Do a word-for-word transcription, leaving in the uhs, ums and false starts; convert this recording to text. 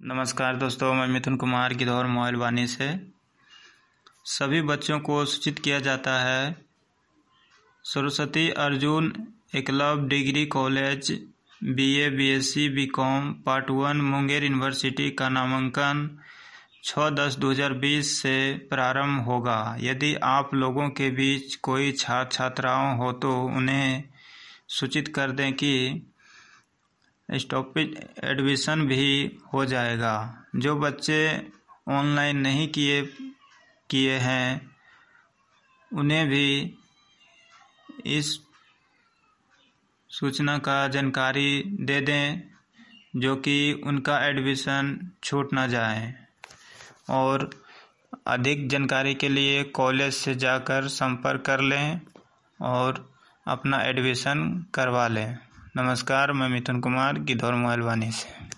नमस्कार दोस्तों, मैं मिथुन कुमार गिद्धौर मोबाइल वानी से। सभी बच्चों को सूचित किया जाता है Saraswati Arjun Eklavya degree college BA, BSc, BCom part one Munger university का नामांकन छः दस दो हज़ार बीस से प्रारंभ होगा। यदि आप लोगों के बीच कोई छात्र छात्राओं हो तो उन्हें सूचित कर दें कि स्टॉपेज एडमिशन भी हो जाएगा। जो बच्चे ऑनलाइन नहीं किए किए हैं उन्हें भी इस सूचना का जानकारी दे दें, जो कि उनका एडमिशन छूट ना जाए। और अधिक जानकारी के लिए कॉलेज से जाकर संपर्क कर लें और अपना एडमिशन करवा लें। नमस्कार, मैं मिथुन कुमार गिद्धौर मोबाइल वानी से।